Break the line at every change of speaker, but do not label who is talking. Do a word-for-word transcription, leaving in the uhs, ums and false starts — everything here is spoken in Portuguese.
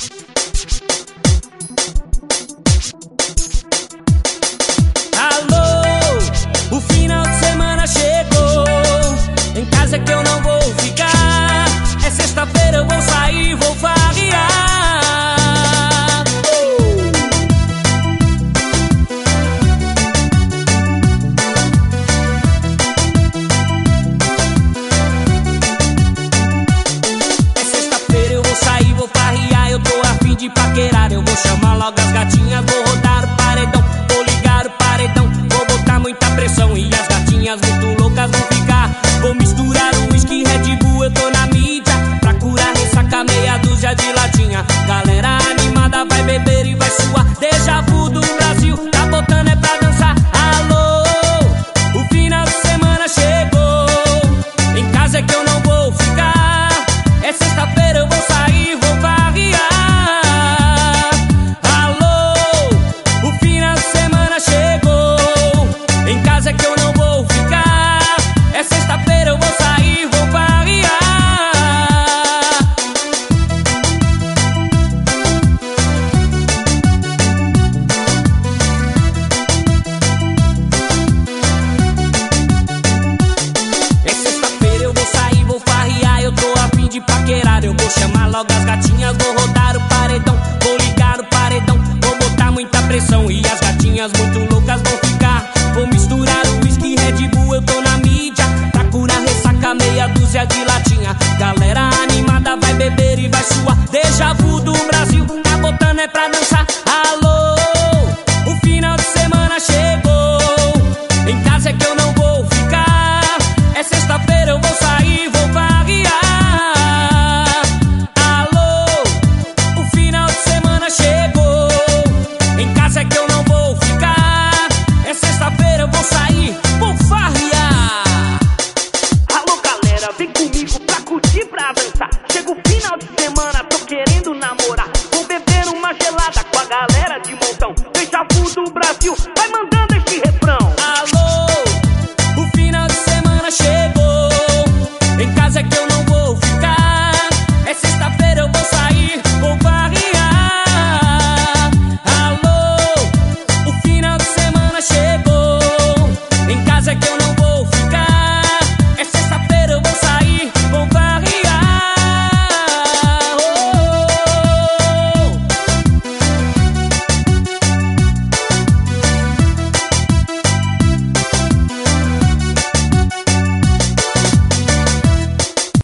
Alô, o final de semana chegou. Em casa é que eu não vou ficar. É sexta-feira, eu vou sair, vou farrear. É sexta-feira, eu vou sair, vou farrear. Eu tô a fim de paquerar. Eu vou chamar logo as gatinhas, vou rodar o paredão, vou ligar o paredão, vou botar muita pressão e as gatinhas muito loucas vão ficar. Vou misturar o whisky Red Bull, eu tô na mídia pra curar ressaca, meia dúzia de latinha. Galera animada vai beber e vai suar. Déjà vu do Brasil, tá botando é pra dançar. Alô, o final de semana chegou. Em casa é que eu não vou ficar. É sexta-feira, eu vou sair, vou farrear. Alô, o final de semana chegou. Em casa é que eu não vou ficar. É sexta-feira, eu vou sair, vou farrear. É sexta-feira, eu vou sair, vou farrear. Eu tô a fim de paquerar. Eu vou chamar logo as gatinhas, vou rodar o paredão, vou ligar o paredão, vou botar muita pressão e as gatinhas muito loucas vão ficar. Vou misturar o whisky Red Bull, eu tô na mídia pra curar ressaca, meia dúzia de latinha. Galera animada vai beber e vai suar. Déjà vu do Brasil, tá botando é pra dançar. Alô, o final de semana chegou. Em casa é que eu não vou ficar. É sexta-feira, eu vou sair, vou farrear. Alô, o final de semana chegou. Em casa é que eu não vou ficar. É sexta-feira, eu vou sair, vou farrear.
Alô galera, vem comigo pra curtir, pra dançar. Chega o final de semana.